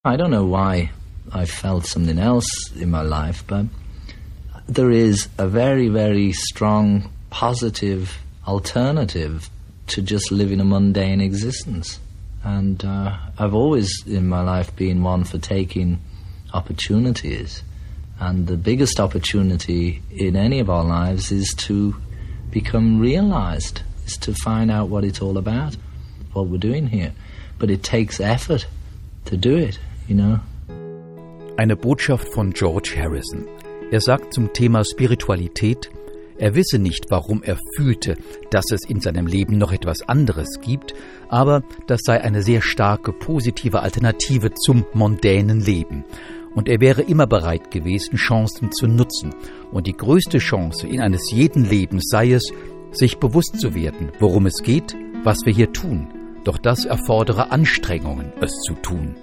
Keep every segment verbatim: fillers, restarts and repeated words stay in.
I don't know why I felt something else in my life, but there is a very, very strong, positive alternative to just living a mundane existence. And uh, I've always in my life been one for taking opportunities. And the biggest opportunity in any of our lives is to become realized, is to find out what it's all about, what we're doing here. But it takes effort to do it, you know. Eine Botschaft von George Harrison. Er sagt zum Thema Spiritualität, er wisse nicht, warum er fühlte, dass es in seinem Leben noch etwas anderes gibt, aber das sei eine sehr starke, positive Alternative zum mondänen Leben. Und er wäre immer bereit gewesen, Chancen zu nutzen. Und die größte Chance in eines jeden Lebens sei es, sich bewusst zu werden, worum es geht, was wir hier tun. Doch das erfordere Anstrengungen, es zu tun.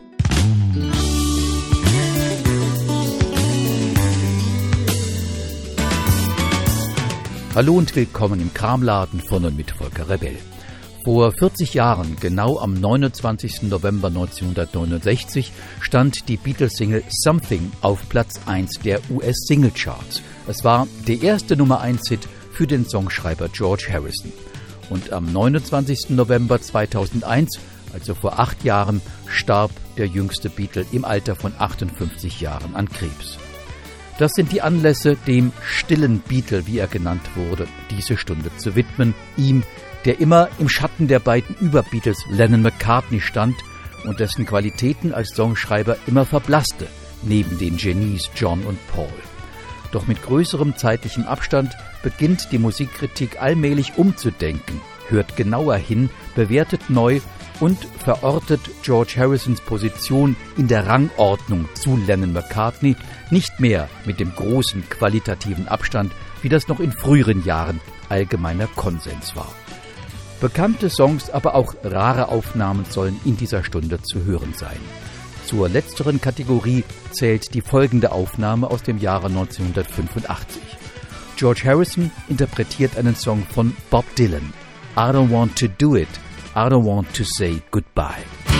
Hallo und willkommen im Kramladen von und mit Volker Rebell. Vor vierzig Jahren, genau am neunundzwanzigsten November neunzehnhundertneunundsechzig, stand die Beatles-Single Something auf Platz eins der U S-Single-Charts. Es war der erste Nummer eins Hit für den Songschreiber George Harrison. Und am neunundzwanzigsten November zweitausendeins, also vor acht Jahren, starb der jüngste Beatle im Alter von achtundfünfzig Jahren an Krebs. Das sind die Anlässe, dem stillen Beatle, wie er genannt wurde, diese Stunde zu widmen. Ihm, der immer im Schatten der beiden Über-Beatles Lennon-McCartney stand und dessen Qualitäten als Songschreiber immer verblasste, neben den Genies John und Paul. Doch mit größerem zeitlichem Abstand beginnt die Musikkritik allmählich umzudenken, hört genauer hin, bewertet neu und verortet George Harrisons Position in der Rangordnung zu Lennon-McCartney nicht mehr mit dem großen qualitativen Abstand, wie das noch in früheren Jahren allgemeiner Konsens war. Bekannte Songs, aber auch rare Aufnahmen sollen in dieser Stunde zu hören sein. Zur letzteren Kategorie zählt die folgende Aufnahme aus dem Jahre neunzehnhundertfünfundachtzig. George Harrison interpretiert einen Song von Bob Dylan. I don't want to do it. I don't want to say goodbye.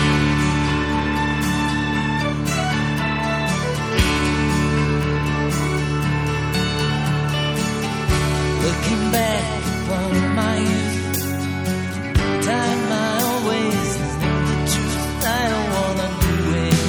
Looking back upon my youth, time my own ways, the truth, I don't wanna do it.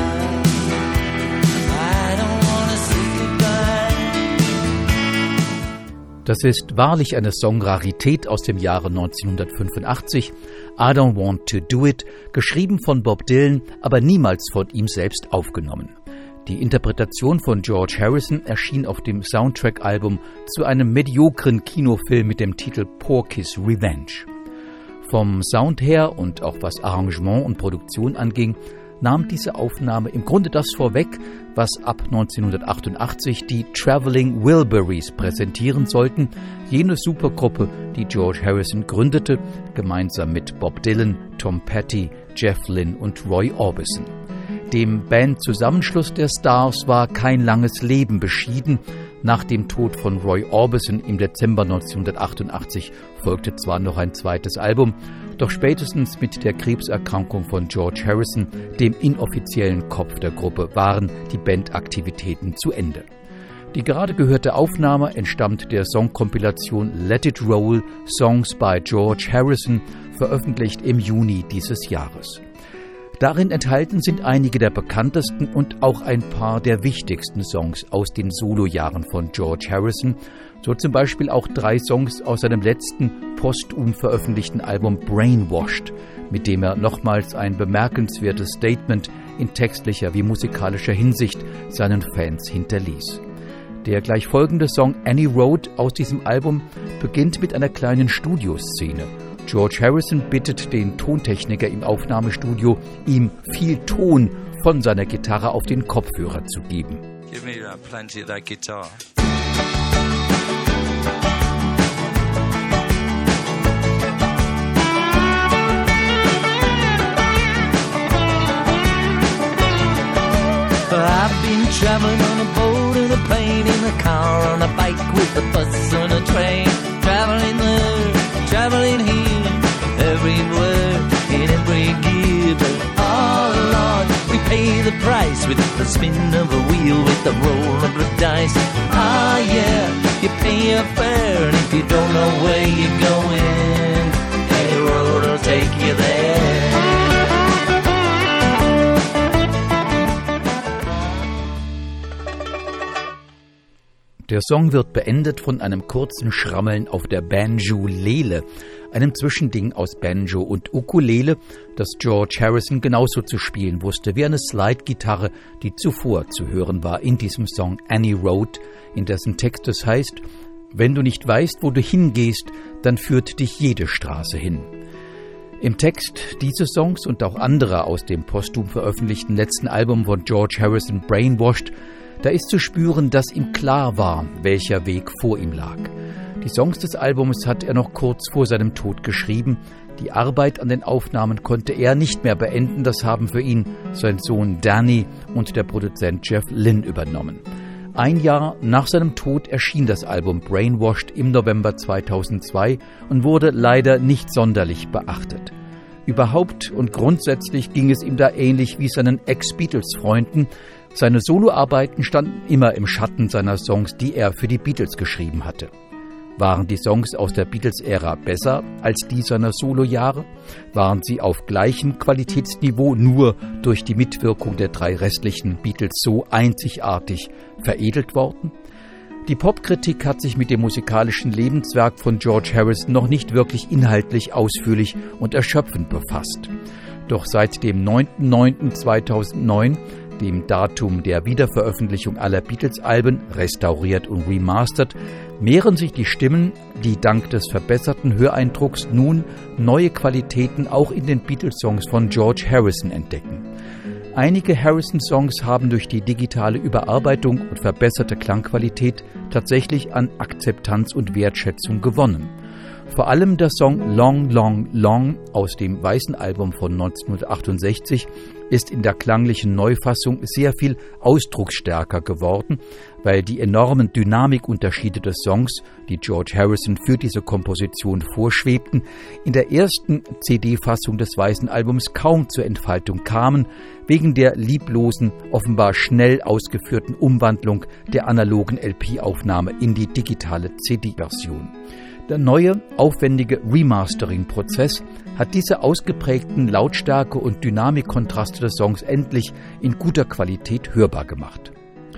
I don't wanna say goodbye. Das ist wahrlich eine Songrarität aus dem Jahre neunzehnhundertfünfundachtzig. I Don't Want to Do It, geschrieben von Bob Dylan, aber niemals von ihm selbst aufgenommen. Die Interpretation von George Harrison erschien auf dem Soundtrack-Album zu einem mediokren Kinofilm mit dem Titel Porky's Revenge. Vom Sound her und auch was Arrangement und Produktion anging, nahm diese Aufnahme im Grunde das vorweg, was ab neunzehnhundertachtundachtzig die Traveling Wilburys präsentieren sollten, jene Supergruppe, die George Harrison gründete, gemeinsam mit Bob Dylan, Tom Petty, Jeff Lynne und Roy Orbison. Dem Bandzusammenschluss der Stars war kein langes Leben beschieden. Nach dem Tod von Roy Orbison im Dezember neunzehnhundertachtundachtzig folgte zwar noch ein zweites Album, doch spätestens mit der Krebserkrankung von George Harrison, dem inoffiziellen Kopf der Gruppe, waren die Bandaktivitäten zu Ende. Die gerade gehörte Aufnahme entstammt der Songkompilation Let It Roll, Songs by George Harrison, veröffentlicht im Juni dieses Jahres. Darin enthalten sind einige der bekanntesten und auch ein paar der wichtigsten Songs aus den Solojahren von George Harrison, so zum Beispiel auch drei Songs aus seinem letzten posthum veröffentlichten Album Brainwashed, mit dem er nochmals ein bemerkenswertes Statement in textlicher wie musikalischer Hinsicht seinen Fans hinterließ. Der gleich folgende Song Any Road aus diesem Album beginnt mit einer kleinen Studioszene. George Harrison bittet den Tontechniker im Aufnahmestudio, ihm viel Ton von seiner Gitarre auf den Kopfhörer zu geben. Give me uh, plenty of that guitar. I've been traveling on a boat, in a plane, in a car, on a bike, with a bus, on a train. Traveling there, traveling here, everywhere, in every gear. But oh Lord, we pay the price with the spin of a wheel, with the roll of the dice. Ah yeah, you pay your fare, and if you don't know where you're going, any road will take you there. Der Song wird beendet von einem kurzen Schrammeln auf der Banjolele, einem Zwischending aus Banjo und Ukulele, das George Harrison genauso zu spielen wusste wie eine Slide-Gitarre, die zuvor zu hören war in diesem Song Any Road, in dessen Text es heißt: Wenn du nicht weißt, wo du hingehst, dann führt dich jede Straße hin. Im Text dieses Songs und auch anderer aus dem posthum veröffentlichten letzten Album von George Harrison, Brainwashed, da ist zu spüren, dass ihm klar war, welcher Weg vor ihm lag. Die Songs des Albums hat er noch kurz vor seinem Tod geschrieben. Die Arbeit an den Aufnahmen konnte er nicht mehr beenden. Das haben für ihn sein Sohn Danny und der Produzent Jeff Lynne übernommen. Ein Jahr nach seinem Tod erschien das Album Brainwashed im November zweitausendzwei und wurde leider nicht sonderlich beachtet. Überhaupt und grundsätzlich ging es ihm da ähnlich wie seinen Ex-Beatles-Freunden. Seine Soloarbeiten standen immer im Schatten seiner Songs, die er für die Beatles geschrieben hatte. Waren die Songs aus der Beatles-Ära besser als die seiner Solojahre? Waren sie auf gleichem Qualitätsniveau nur durch die Mitwirkung der drei restlichen Beatles so einzigartig veredelt worden? Die Popkritik hat sich mit dem musikalischen Lebenswerk von George Harrison noch nicht wirklich inhaltlich ausführlich und erschöpfend befasst. Doch seit dem neunten neunten zweitausendneun, dem Datum der Wiederveröffentlichung aller Beatles-Alben, restauriert und remastert, mehren sich die Stimmen, die dank des verbesserten Höreindrucks nun neue Qualitäten auch in den Beatles-Songs von George Harrison entdecken. Einige Harrison-Songs haben durch die digitale Überarbeitung und verbesserte Klangqualität tatsächlich an Akzeptanz und Wertschätzung gewonnen. Vor allem der Song Long, Long, Long aus dem Weißen Album von neunzehnhundertachtundsechzig ist in der klanglichen Neufassung sehr viel ausdrucksstärker geworden, weil die enormen Dynamikunterschiede des Songs, die George Harrison für diese Komposition vorschwebten, in der ersten C D-Fassung des Weißen Albums kaum zur Entfaltung kamen, wegen der lieblosen, offenbar schnell ausgeführten Umwandlung der analogen L P-Aufnahme in die digitale C D-Version. Der neue, aufwendige Remastering-Prozess hat diese ausgeprägten Lautstärke- und Dynamikkontraste des Songs endlich in guter Qualität hörbar gemacht.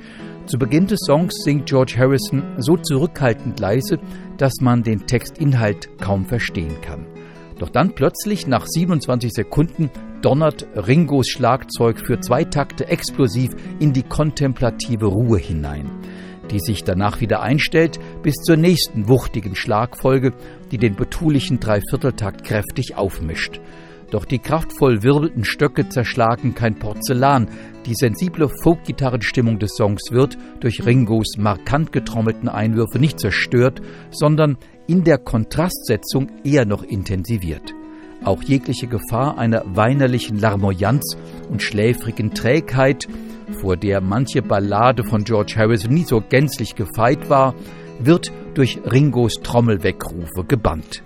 Zu Beginn des Songs singt George Harrison so zurückhaltend leise, dass man den Textinhalt kaum verstehen kann. Doch dann plötzlich, nach siebenundzwanzig Sekunden, donnert Ringos Schlagzeug für zwei Takte explosiv in die kontemplative Ruhe hinein, die sich danach wieder einstellt bis zur nächsten wuchtigen Schlagfolge, die den betulichen Dreivierteltakt kräftig aufmischt. Doch die kraftvoll wirbelnden Stöcke zerschlagen kein Porzellan. Die sensible Folk-Gitarrenstimmung des Songs wird durch Ringos markant getrommelten Einwürfe nicht zerstört, sondern in der Kontrastsetzung eher noch intensiviert. Auch jegliche Gefahr einer weinerlichen Larmoyanz und schläfrigen Trägheit, vor der manche Ballade von George Harrison nie so gänzlich gefeit war, wird durch Ringos Trommelweckrufe gebannt.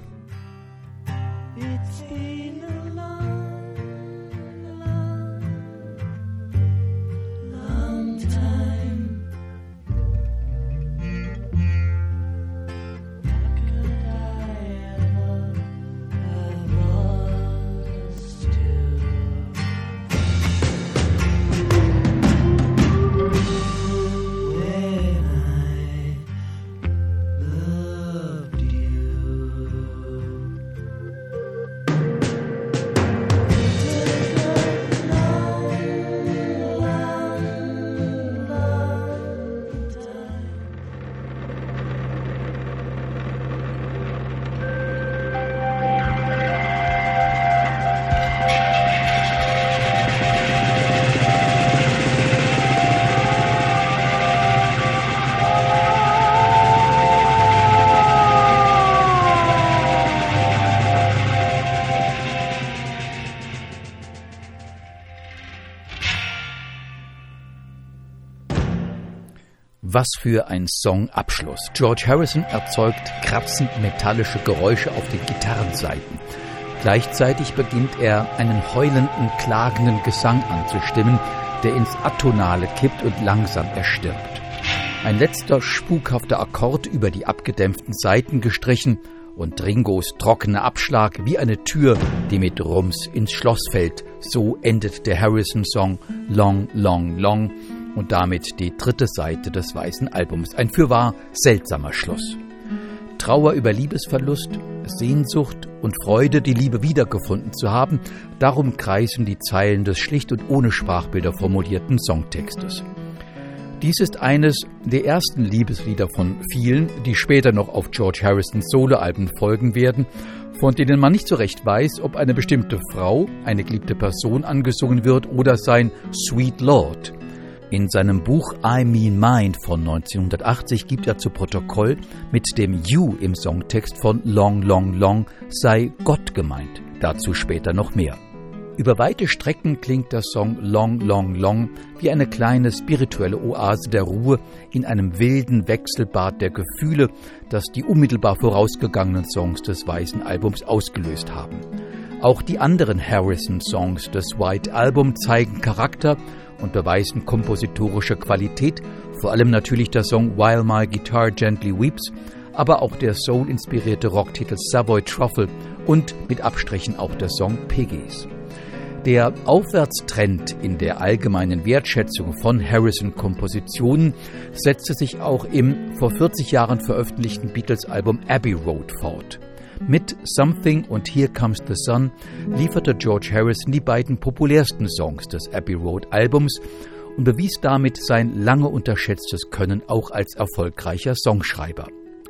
Was für ein Songabschluss. George Harrison erzeugt kratzend metallische Geräusche auf den Gitarrensaiten. Gleichzeitig beginnt er, einen heulenden, klagenden Gesang anzustimmen, der ins Atonale kippt und langsam erstirbt. Ein letzter spukhafter Akkord über die abgedämpften Saiten gestrichen und Ringos trockener Abschlag wie eine Tür, die mit Rums ins Schloss fällt. So endet der Harrison-Song Long, Long, Long und damit die dritte Seite des weißen Albums. Ein fürwahr seltsamer Schluss. Trauer über Liebesverlust, Sehnsucht und Freude, die Liebe wiedergefunden zu haben, darum kreisen die Zeilen des schlicht und ohne Sprachbilder formulierten Songtextes. Dies ist eines der ersten Liebeslieder von vielen, die später noch auf George Harrisons Soloalben folgen werden, von denen man nicht so recht weiß, ob eine bestimmte Frau, eine geliebte Person angesungen wird oder sein Sweet Lord. In seinem Buch I Mean Mine von neunzehnhundertachtzig gibt er zu Protokoll, mit dem You im Songtext von Long, Long, Long sei Gott gemeint. Dazu später noch mehr. Über weite Strecken klingt der Song Long, Long, Long wie eine kleine spirituelle Oase der Ruhe in einem wilden Wechselbad der Gefühle, das die unmittelbar vorausgegangenen Songs des weißen Albums ausgelöst haben. Auch die anderen Harrison-Songs des White Album zeigen Charakter und beweisen kompositorische Qualität, vor allem natürlich der Song While My Guitar Gently Weeps, aber auch der soul-inspirierte Rocktitel Savoy Truffle und mit Abstrichen auch der Song Piggies. Der Aufwärtstrend in der allgemeinen Wertschätzung von Harrison-Kompositionen setzte sich auch im vor vierzig Jahren veröffentlichten Beatles-Album Abbey Road fort. Mit Something und Here Comes the Sun lieferte George Harrison die beiden populärsten Songs des Abbey Road Albums und bewies damit sein lange unterschätztes Können auch als erfolgreicher Songschreiber.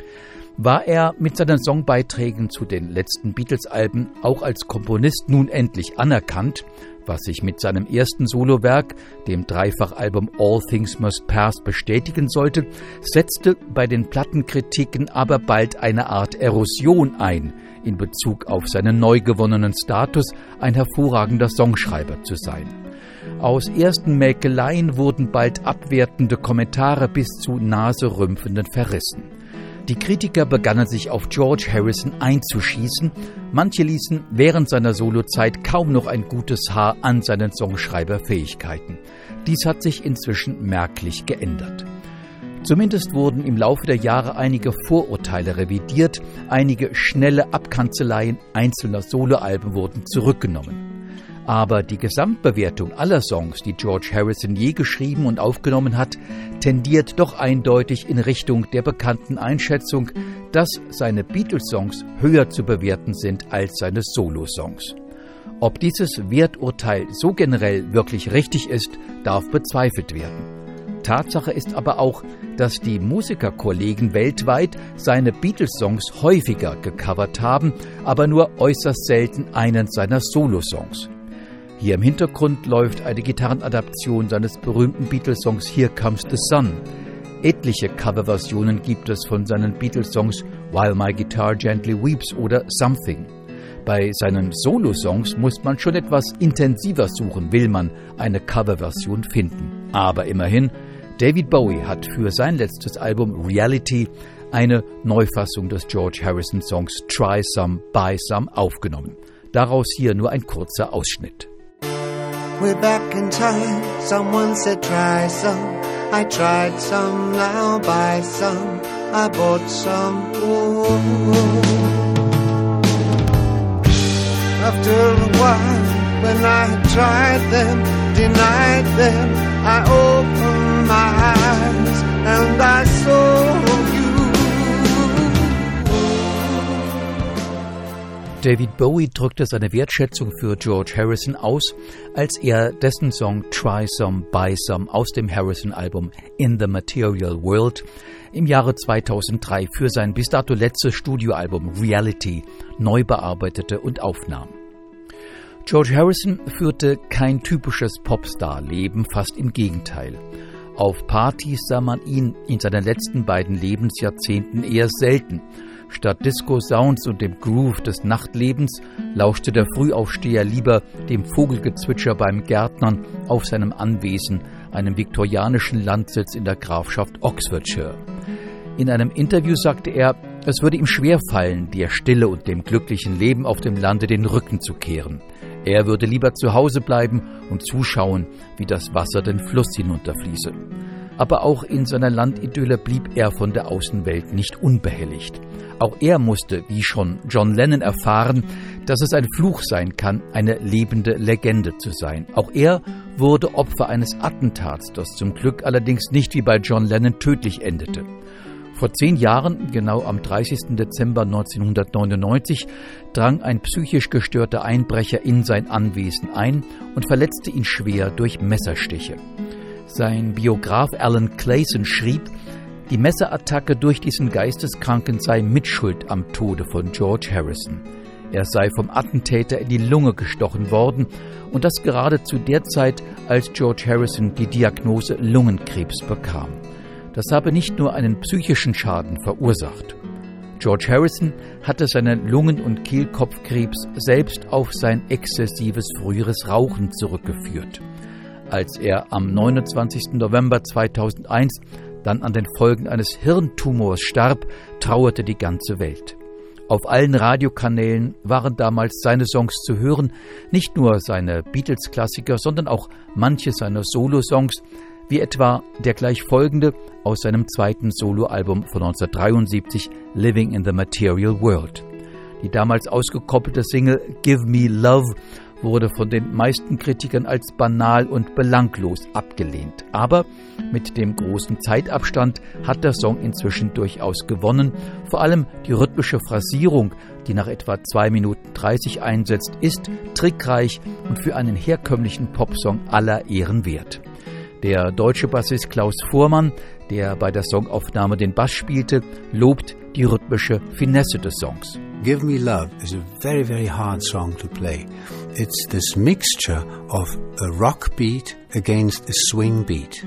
War er mit seinen Songbeiträgen zu den letzten Beatles-Alben auch als Komponist nun endlich anerkannt, was sich mit seinem ersten Solowerk, dem Dreifachalbum All Things Must Pass, bestätigen sollte, setzte bei den Plattenkritiken aber bald eine Art Erosion ein, in Bezug auf seinen neu gewonnenen Status, ein hervorragender Songschreiber zu sein. Aus ersten Mäkeleien wurden bald abwertende Kommentare bis zu naserümpfenden Verrissen. Die Kritiker begannen sich auf George Harrison einzuschießen. Manche ließen während seiner Solozeit kaum noch ein gutes Haar an seinen Songschreiberfähigkeiten. Dies hat sich inzwischen merklich geändert. Zumindest wurden im Laufe der Jahre einige Vorurteile revidiert, einige schnelle Abkanzeleien einzelner Soloalben wurden zurückgenommen. Aber die Gesamtbewertung aller Songs, die George Harrison je geschrieben und aufgenommen hat, tendiert doch eindeutig in Richtung der bekannten Einschätzung, dass seine Beatles-Songs höher zu bewerten sind als seine Solo-Songs. Ob dieses Werturteil so generell wirklich richtig ist, darf bezweifelt werden. Tatsache ist aber auch, dass die Musikerkollegen weltweit seine Beatles-Songs häufiger gecovert haben, aber nur äußerst selten einen seiner Solo-Songs. Hier im Hintergrund läuft eine Gitarrenadaption seines berühmten Beatles-Songs Here Comes the Sun. Etliche Coverversionen gibt es von seinen Beatles-Songs While My Guitar Gently Weeps oder Something. Bei seinen Solo-Songs muss man schon etwas intensiver suchen, will man eine Coverversion finden. Aber immerhin, David Bowie hat für sein letztes Album Reality eine Neufassung des George Harrison-Songs Try Some, Buy Some aufgenommen. Daraus hier nur ein kurzer Ausschnitt. Way back in time, someone said try some. I tried some, now buy some. I bought some. Ooh. After a while, when I had tried them, denied them, I opened my eyes and I saw you. David Bowie drückte seine Wertschätzung für George Harrison aus, als er dessen Song Try Some, Buy Some aus dem Harrison-Album In the Material World im Jahre zweitausenddrei für sein bis dato letztes Studioalbum Reality neu bearbeitete und aufnahm. George Harrison führte kein typisches Popstar-Leben, fast im Gegenteil. Auf Partys sah man ihn in seinen letzten beiden Lebensjahrzehnten eher selten. Statt Disco-Sounds und dem Groove des Nachtlebens lauschte der Frühaufsteher lieber dem Vogelgezwitscher beim Gärtnern auf seinem Anwesen, einem viktorianischen Landsitz in der Grafschaft Oxfordshire. In einem Interview sagte er, Es würde ihm schwerfallen, der Stille und dem glücklichen Leben auf dem Lande den Rücken zu kehren. Er würde lieber zu Hause bleiben und zuschauen, wie das Wasser den Fluss hinunterfließe. Aber auch in seiner Landidylle blieb er von der Außenwelt nicht unbehelligt. Auch er musste, wie schon John Lennon, erfahren, dass es ein Fluch sein kann, eine lebende Legende zu sein. Auch er wurde Opfer eines Attentats, das zum Glück allerdings nicht wie bei John Lennon tödlich endete. Vor zehn Jahren, genau am dreißigsten Dezember neunzehnhundertneunundneunzig, drang ein psychisch gestörter Einbrecher in sein Anwesen ein und verletzte ihn schwer durch Messerstiche. Sein Biograf Alan Clayson schrieb, die Messerattacke durch diesen Geisteskranken sei Mitschuld am Tode von George Harrison. Er sei vom Attentäter in die Lunge gestochen worden und das gerade zu der Zeit, als George Harrison die Diagnose Lungenkrebs bekam. Das habe nicht nur einen psychischen Schaden verursacht. George Harrison hatte seinen Lungen- und Kehlkopfkrebs selbst auf sein exzessives früheres Rauchen zurückgeführt. Als er am neunundzwanzigsten November zweitausendeins dann an den Folgen eines Hirntumors starb, trauerte die ganze Welt. Auf allen Radiokanälen waren damals seine Songs zu hören, nicht nur seine Beatles-Klassiker, sondern auch manche seiner Solosongs, wie etwa der gleich folgende aus seinem zweiten Soloalbum von neunzehnhundertdreiundsiebzig, Living in the Material World. Die damals ausgekoppelte Single Give Me Love wurde von den meisten Kritikern als banal und belanglos abgelehnt. Aber mit dem großen Zeitabstand hat der Song inzwischen durchaus gewonnen. Vor allem die rhythmische Phrasierung, die nach etwa zwei Minuten dreißig einsetzt, ist trickreich und für einen herkömmlichen Popsong aller Ehren wert. Der deutsche Bassist Klaus Voormann, der bei der Songaufnahme den Bass spielte, lobt die rhythmische Finesse des Songs. Give Me Love is a very, very hard song to play. It's this mixture of a rock beat against a swing beat.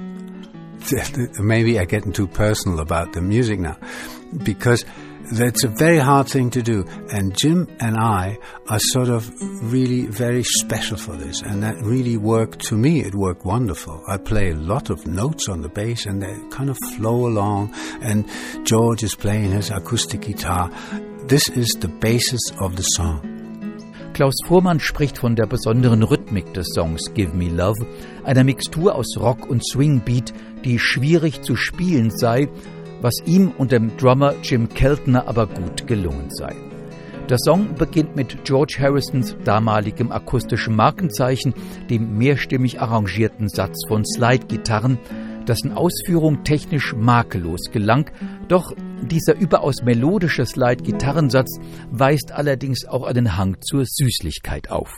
Maybe I'm getting too personal about the music now, because that's a very hard thing to do. And Jim and I are sort of really very special for this. And that really worked, to me, it worked wonderful. I play a lot of notes on the bass and they kind of flow along. And George is playing his acoustic guitar. This is the basis of the song. Klaus Voormann spricht von der besonderen Rhythmik des Songs Give Me Love, einer Mixtur aus Rock und Swingbeat, die schwierig zu spielen sei, was ihm und dem Drummer Jim Keltner aber gut gelungen sei. Der Song beginnt mit George Harrisons damaligem akustischen Markenzeichen, dem mehrstimmig arrangierten Satz von Slide-Gitarren, dessen Ausführung technisch makellos gelang, doch dieser überaus melodische Slide-Gitarrensatz weist allerdings auch einen Hang zur Süßlichkeit auf.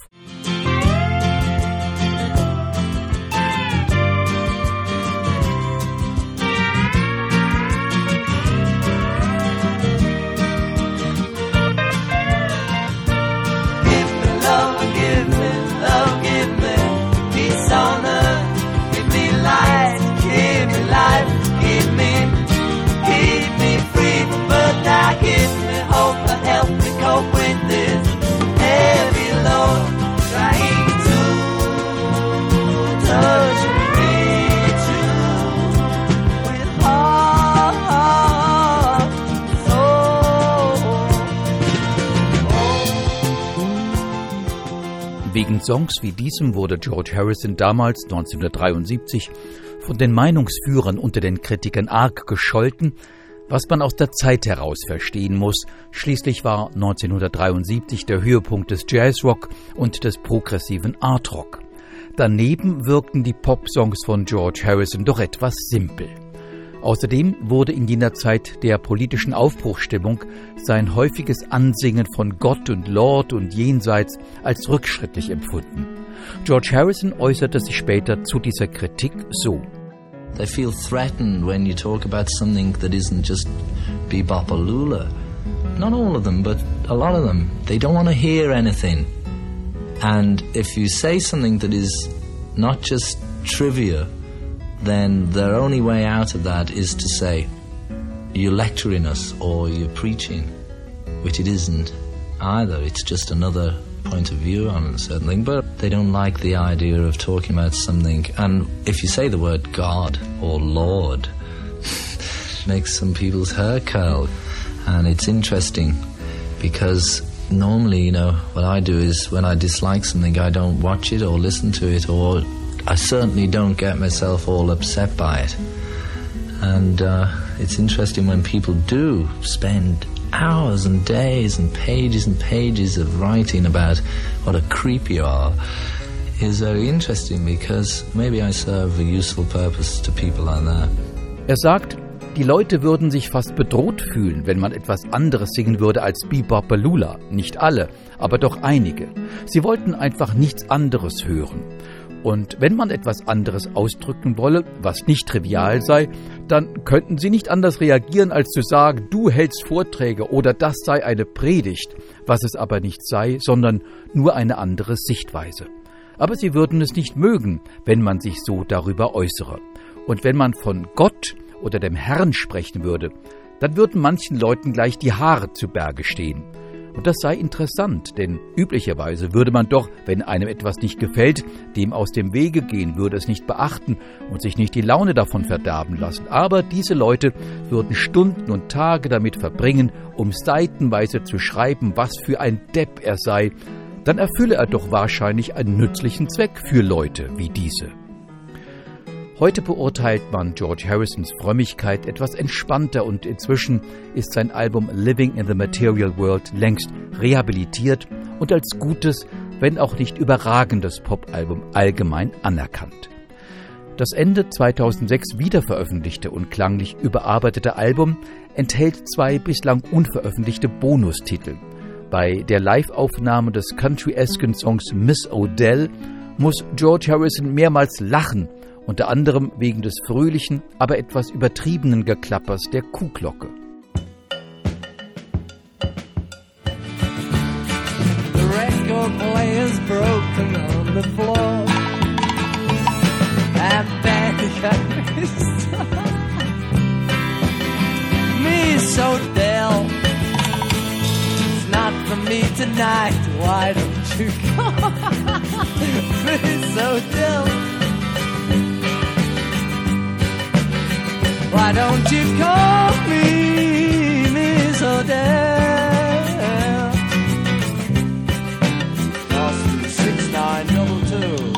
Wegen Songs wie diesem wurde George Harrison damals neunzehnhundertdreiundsiebzig von den Meinungsführern unter den Kritikern arg gescholten, was man aus der Zeit heraus verstehen muss. Schließlich war neunzehnhundertdreiundsiebzig der Höhepunkt des Jazzrock und des progressiven Artrock. Daneben wirkten die Popsongs von George Harrison doch etwas simpel. Außerdem wurde in jener Zeit der politischen Aufbruchsstimmung sein häufiges Ansingen von Gott und Lord und Jenseits als rückschrittlich empfunden. George Harrison äußerte sich später zu dieser Kritik so: They feel threatened when you talk about something that isn't just bebop or lula. Not all of them, but a lot of them. They don't want to hear anything. And if you say something that is not just trivia, then their only way out of that is to say, you're lecturing us or you're preaching, which it isn't either. It's just another point of view on a certain thing, but they don't like the idea of talking about something. And if you say the word God or Lord, makes some people's hair curl. And it's interesting because normally, you know, what I do is when I dislike something, I don't watch it or listen to it, or I certainly don't get myself all upset by it. And uh, it's interesting when people do spend hours and days and pages and pages of writing about what a creep you are. Is very interesting because maybe I serve a useful purpose to people like that. Er sagt, die Leute würden sich fast bedroht fühlen, wenn man etwas anderes singen würde als Bebop Belula. Nicht alle, aber doch einige. Sie wollten einfach nichts anderes hören. Und wenn man etwas anderes ausdrücken wolle, was nicht trivial sei, dann könnten sie nicht anders reagieren, als zu sagen, du hältst Vorträge oder das sei eine Predigt, was es aber nicht sei, sondern nur eine andere Sichtweise. Aber sie würden es nicht mögen, wenn man sich so darüber äußere. Und wenn man von Gott oder dem Herrn sprechen würde, dann würden manchen Leuten gleich die Haare zu Berge stehen. Und das sei interessant, denn üblicherweise würde man doch, wenn einem etwas nicht gefällt, dem aus dem Wege gehen, würde es nicht beachten und sich nicht die Laune davon verderben lassen. Aber diese Leute würden Stunden und Tage damit verbringen, um seitenweise zu schreiben, was für ein Depp er sei. Dann erfülle er doch wahrscheinlich einen nützlichen Zweck für Leute wie diese. Heute beurteilt man George Harrisons Frömmigkeit etwas entspannter und inzwischen ist sein Album Living in the Material World längst rehabilitiert und als gutes, wenn auch nicht überragendes Popalbum allgemein anerkannt. Das Ende zweitausendsechs wiederveröffentlichte und klanglich überarbeitete Album enthält zwei bislang unveröffentlichte Bonustitel. Bei der Live-Aufnahme des country-esken Songs Miss O'Dell muss George Harrison mehrmals lachen, unter anderem wegen des fröhlichen, aber etwas übertriebenen Geklappers der Kuhglocke. The record player's broken on the floor. And then Miss O'Dell, it's not for me tonight. Why don't you come, Miss O'Dell? Why don't you call me Miss O'Dell? Austin six nine double two.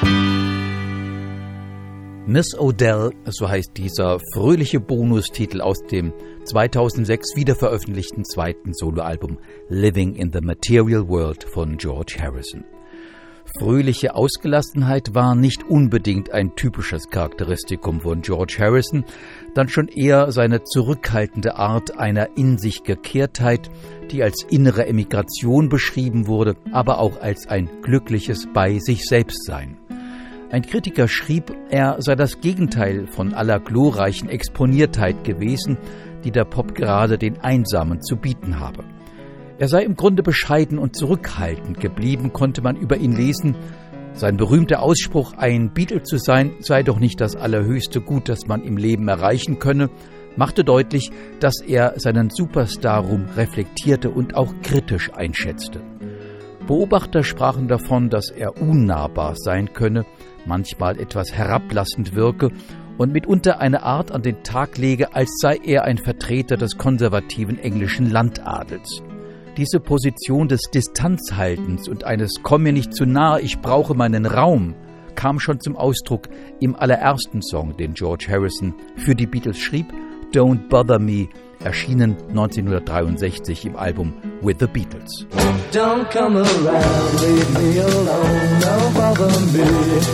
Miss O'Dell, so heißt dieser fröhliche Bonustitel aus dem zweitausendsechs wiederveröffentlichten zweiten Soloalbum Living in the Material World von George Harrison. Fröhliche Ausgelassenheit war nicht unbedingt ein typisches Charakteristikum von George Harrison, dann schon eher seine zurückhaltende Art einer In-sich-Gekehrtheit, die als innere Emigration beschrieben wurde, aber auch als ein glückliches Bei-sich-selbst-Sein. Ein Kritiker schrieb, er sei das Gegenteil von aller glorreichen Exponiertheit gewesen, die der Pop gerade den Einsamen zu bieten habe. Er sei im Grunde bescheiden und zurückhaltend geblieben, konnte man über ihn lesen. Sein berühmter Ausspruch, ein Beatle zu sein, sei doch nicht das allerhöchste Gut, das man im Leben erreichen könne, machte deutlich, dass er seinen Superstar-Ruhm reflektierte und auch kritisch einschätzte. Beobachter sprachen davon, dass er unnahbar sein könne, manchmal etwas herablassend wirke und mitunter eine Art an den Tag lege, als sei er ein Vertreter des konservativen englischen Landadels. Diese Position des Distanzhaltens und eines »Komm mir nicht zu nahe, ich brauche meinen Raum« kam schon zum Ausdruck im allerersten Song, den George Harrison für die Beatles schrieb, »Don't Bother Me«, erschienen neunzehnhundertdreiundsechzig im Album With the Beatles. Don't come around, leave me alone, don't bother me,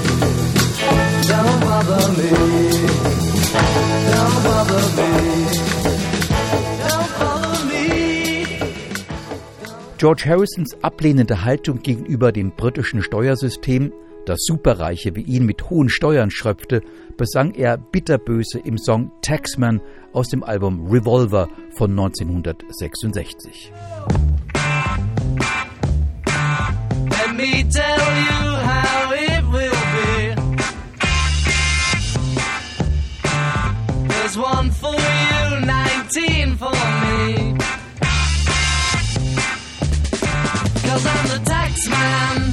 don't bother me, don't bother me. George Harrisons ablehnende Haltung gegenüber dem britischen Steuersystem, das Superreiche wie ihn mit hohen Steuern schröpfte, besang er bitterböse im Song Taxman aus dem Album Revolver von neunzehnhundertsechsundsechzig. Let me tell you how it will be. There's one for you, nineteen for me. 'Cause I'm the tax man.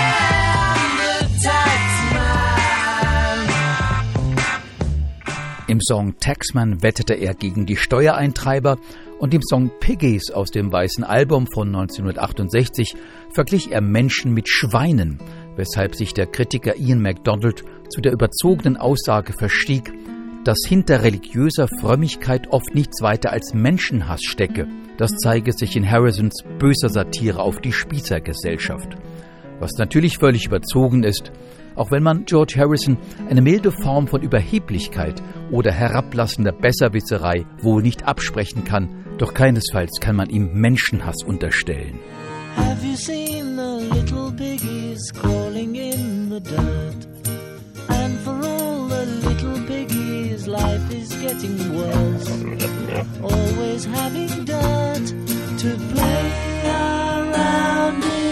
Yeah, I'm the tax man. Im Song Taxman wettete er gegen die Steuereintreiber und im Song Piggies aus dem Weißen Album von neunzehnhundertachtundsechzig verglich er Menschen mit Schweinen, weshalb sich der Kritiker Ian MacDonald zu der überzogenen Aussage verstieg, dass hinter religiöser Frömmigkeit oft nichts weiter als Menschenhass stecke. Das zeige sich in Harrisons böser Satire auf die Spießergesellschaft. Was natürlich völlig überzogen ist, auch wenn man George Harrison eine milde Form von Überheblichkeit oder herablassender Besserwisserei wohl nicht absprechen kann, doch keinesfalls kann man ihm Menschenhass unterstellen. Have you seen the little piggies crawling in the dirt? And for all the little piggies, life is getting worse. Always having dirt to play around in.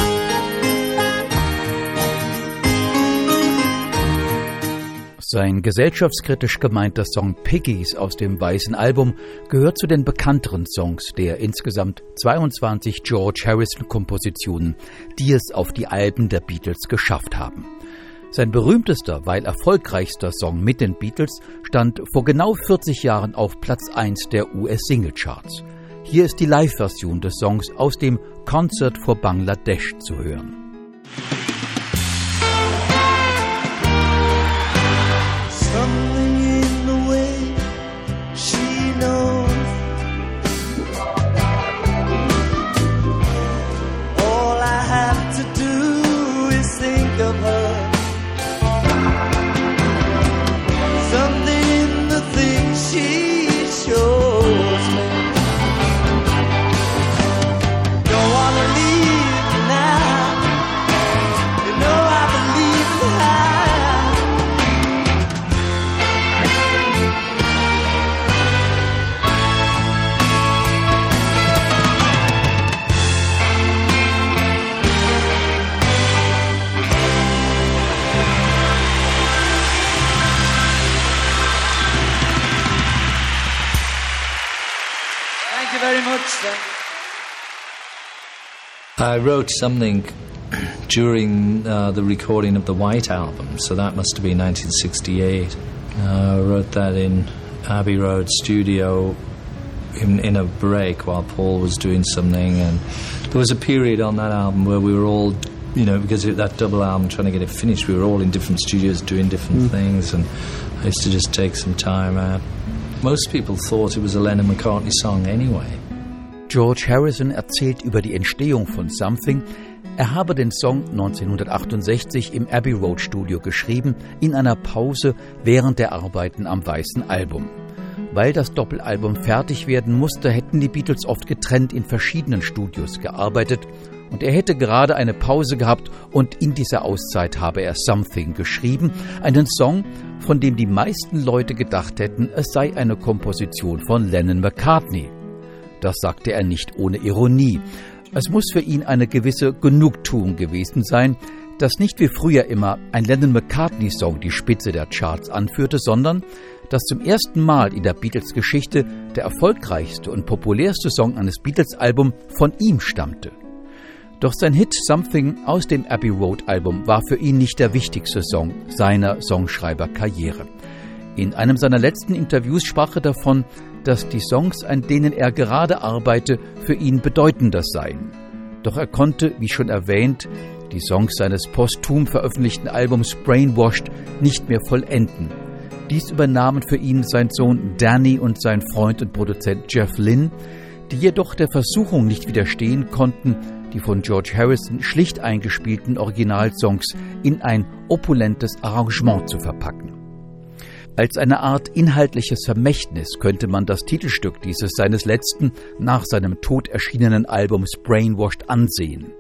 Sein gesellschaftskritisch gemeinter Song Piggies aus dem Weißen Album gehört zu den bekannteren Songs der insgesamt zweiundzwanzig George Harrison-Kompositionen, die es auf die Alben der Beatles geschafft haben. Sein berühmtester, weil erfolgreichster Song mit den Beatles stand vor genau vierzig Jahren auf Platz eins der U S-Singlecharts. Hier ist die Live-Version des Songs aus dem Concert for Bangladesh zu hören. Something in the way she knows. All I have to do is think of her. Something in the things she shows me. Don't wanna leave now. You know I believe in her. Thank you very much, sir. I wrote something during uh, the recording of the White Album, so that must have been nineteen sixty-eight. Uh, I wrote that in Abbey Road studio in, in a break while Paul was doing something, and there was a period on that album where we were all, you know, because of that double album, trying to get it finished, we were all in different studios doing different mm. things, and I used to just take some time out. Most people thought it was a Lennon-McCartney song anyway. George Harrison erzählt über die Entstehung von Something. Er habe den Song neunzehnhundertachtundsechzig im Abbey Road Studio geschrieben, in einer Pause während der Arbeiten am Weißen Album. Weil das Doppelalbum fertig werden musste, hätten die Beatles oft getrennt in verschiedenen Studios gearbeitet und er hätte gerade eine Pause gehabt und in dieser Auszeit habe er Something geschrieben, einen Song, von dem die meisten Leute gedacht hätten, es sei eine Komposition von Lennon-McCartney. Das sagte er nicht ohne Ironie. Es muss für ihn eine gewisse Genugtuung gewesen sein, dass nicht wie früher immer ein Lennon-McCartney-Song die Spitze der Charts anführte, sondern dass zum ersten Mal in der Beatles-Geschichte der erfolgreichste und populärste Song eines Beatles-Albums von ihm stammte. Doch sein Hit Something aus dem Abbey Road-Album war für ihn nicht der wichtigste Song seiner Songschreiberkarriere. In einem seiner letzten Interviews sprach er davon, dass die Songs, an denen er gerade arbeite, für ihn bedeutender seien. Doch er konnte, wie schon erwähnt, die Songs seines posthum veröffentlichten Albums Brainwashed nicht mehr vollenden. Dies übernahmen für ihn sein Sohn Danny und sein Freund und Produzent Jeff Lynne, die jedoch der Versuchung nicht widerstehen konnten, die von George Harrison schlicht eingespielten Originalsongs in ein opulentes Arrangement zu verpacken. Als eine Art inhaltliches Vermächtnis könnte man das Titelstück dieses seines letzten, nach seinem Tod erschienenen Albums Brainwashed ansehen.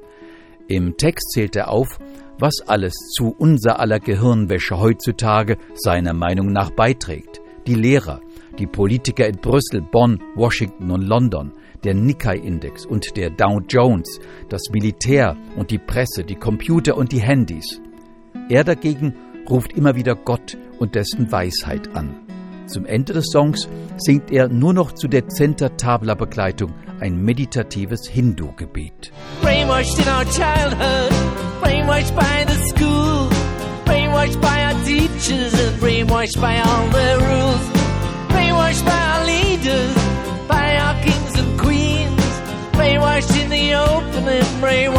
Im Text zählt er auf, was alles zu unser aller Gehirnwäsche heutzutage seiner Meinung nach beiträgt. Die Lehrer, die Politiker in Brüssel, Bonn, Washington und London, der Nikkei-Index und der Dow Jones, das Militär und die Presse, die Computer und die Handys. Er dagegen ruft immer wieder Gott und dessen Weisheit an. Zum Ende des Songs singt er nur noch zu dezenter Tabla-Begleitung ein meditatives Hindu-Gebet. Brainwashed in our childhood, brainwashed by the school, brainwashed by our teachers and brainwashed by all their rules.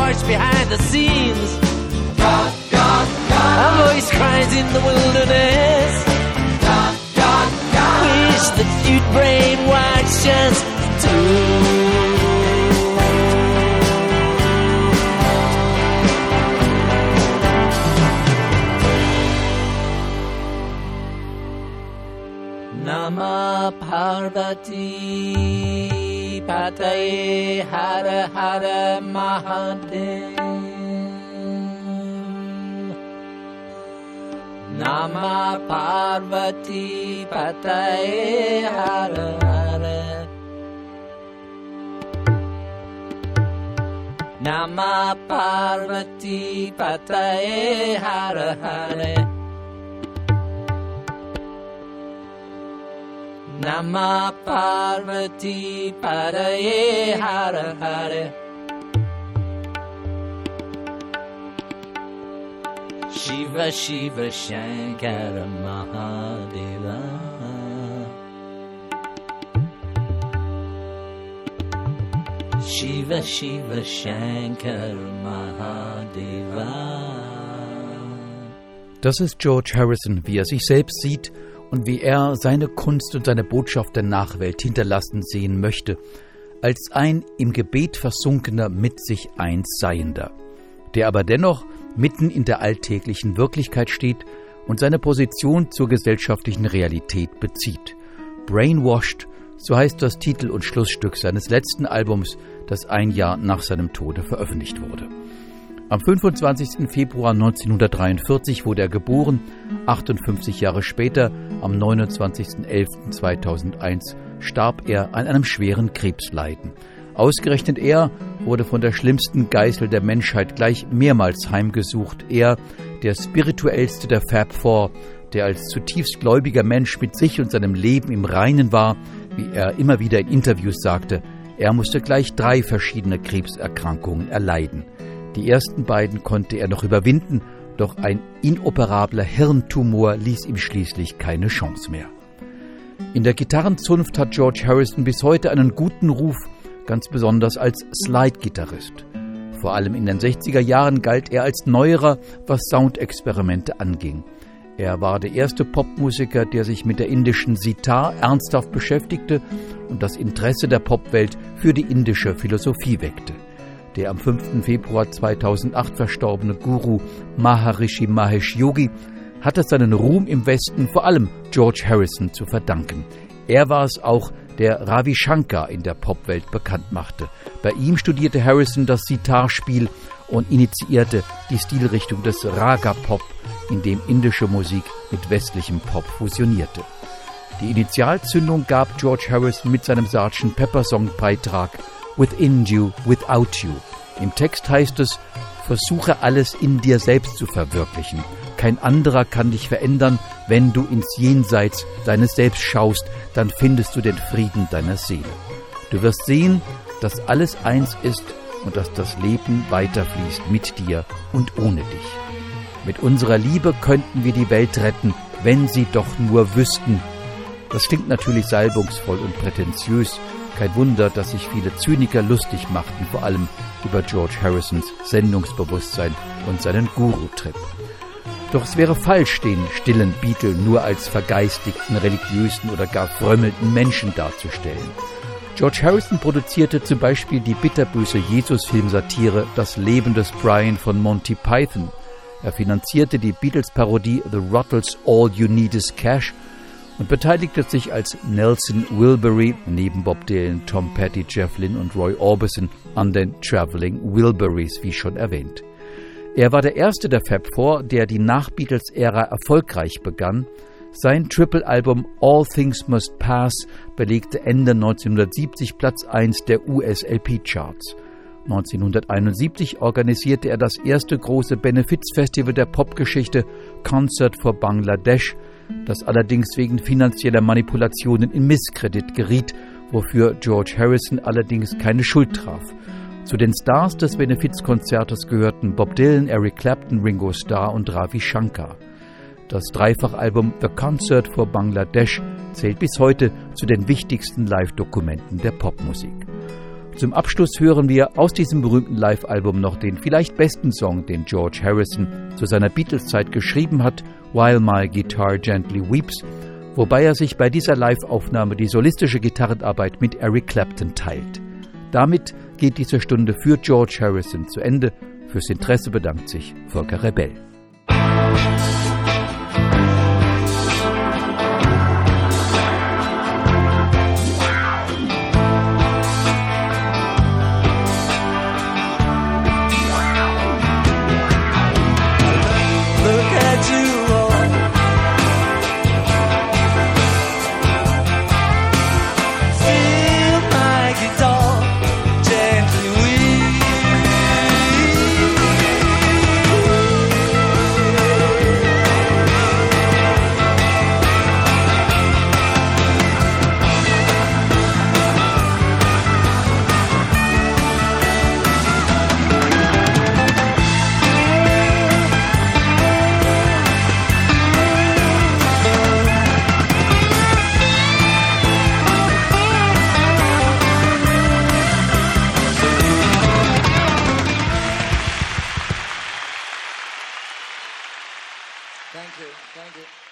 voice behind the scenes. God, God, God. A voice cries in the wilderness. God, God, God. Wish that you'd brainwash us too. Nama Parvati Pataye Hara Hara Mahadev. Nama Parvati Pataye Hara Hara. Nama Parvati Pataye Hara Hara. Nama Parvati Pataye Hara Hara. Shiva Shiva Shankara Mahadeva. Shiva Shiva Shankara Mahadeva. Das ist George Harrison, wie er sich selbst sieht und wie er seine Kunst und seine Botschaft der Nachwelt hinterlassen sehen möchte, als ein im Gebet versunkener, mit sich eins Seiender, der aber dennoch mitten in der alltäglichen Wirklichkeit steht und seine Position zur gesellschaftlichen Realität bezieht. Brainwashed, so heißt das Titel- und Schlussstück seines letzten Albums, das ein Jahr nach seinem Tode veröffentlicht wurde. Am fünfundzwanzigsten Februar neunzehnhundertdreiundvierzig wurde er geboren, achtundfünfzig Jahre später, am neunundzwanzigsten elften zweitausendeins, starb er an einem schweren Krebsleiden. Ausgerechnet er wurde von der schlimmsten Geißel der Menschheit gleich mehrmals heimgesucht. Er, der spirituellste der Fab Four, der als zutiefst gläubiger Mensch mit sich und seinem Leben im Reinen war, wie er immer wieder in Interviews sagte, er musste gleich drei verschiedene Krebserkrankungen erleiden. Die ersten beiden konnte er noch überwinden, doch ein inoperabler Hirntumor ließ ihm schließlich keine Chance mehr. In der Gitarrenzunft hat George Harrison bis heute einen guten Ruf, ganz besonders als Slide-Gitarrist. Vor allem in den sechziger Jahren galt er als Neuerer, was Soundexperimente anging. Er war der erste Popmusiker, der sich mit der indischen Sitar ernsthaft beschäftigte und das Interesse der Popwelt für die indische Philosophie weckte. Der am fünften Februar zweitausendacht verstorbene Guru Maharishi Mahesh Yogi hatte seinen Ruhm im Westen vor allem George Harrison zu verdanken. Er war es auch, der Ravi Shankar in der Popwelt bekannt machte. Bei ihm studierte Harrison das Sitar-Spiel und initiierte die Stilrichtung des Raga-Pop, in dem indische Musik mit westlichem Pop fusionierte. Die Initialzündung gab George Harrison mit seinem Sergeant Pepper-Song-Beitrag Within You, Without You. Im Text heißt es, versuche alles in dir selbst zu verwirklichen. Kein anderer kann dich verändern. Wenn du ins Jenseits deines Selbst schaust, dann findest du den Frieden deiner Seele. Du wirst sehen, dass alles eins ist und dass das Leben weiterfließt mit dir und ohne dich. Mit unserer Liebe könnten wir die Welt retten, wenn sie doch nur wüssten. Das klingt natürlich salbungsvoll und prätentiös. Kein Wunder, dass sich viele Zyniker lustig machten, vor allem über George Harrisons Sendungsbewusstsein und seinen Guru-Trip. Doch es wäre falsch, den stillen Beatle nur als vergeistigten, religiösen oder gar frömmelnden Menschen darzustellen. George Harrison produzierte zum Beispiel die bitterböse Jesus-Filmsatire Das Leben des Brian von Monty Python. Er finanzierte die Beatles-Parodie The Ruttles All You Need Is Cash und beteiligte sich als Nelson Wilbury neben Bob Dylan, Tom Petty, Jeff Lynne und Roy Orbison an den Traveling Wilburys, wie schon erwähnt. Er war der erste der Fab Four, der die Nach-Beatles-Ära erfolgreich begann. Sein Triple-Album All Things Must Pass belegte Ende neunzehnhundertsiebzig Platz eins der U S L P-Charts. neunzehnhunderteinundsiebzig organisierte er das erste große Benefizfestival der Popgeschichte, Concert for Bangladesh, das allerdings wegen finanzieller Manipulationen in Misskredit geriet, wofür George Harrison allerdings keine Schuld traf. Zu den Stars des Benefizkonzertes gehörten Bob Dylan, Eric Clapton, Ringo Starr und Ravi Shankar. Das Dreifachalbum The Concert for Bangladesh zählt bis heute zu den wichtigsten Live-Dokumenten der Popmusik. Zum Abschluss hören wir aus diesem berühmten Live-Album noch den vielleicht besten Song, den George Harrison zu seiner Beatles-Zeit geschrieben hat, While My Guitar Gently Weeps, wobei er sich bei dieser Live-Aufnahme die solistische Gitarrenarbeit mit Eric Clapton teilt. Damit geht diese Stunde für George Harrison zu Ende. Fürs Interesse bedankt sich Volker Rebell. Thank you. Thank you.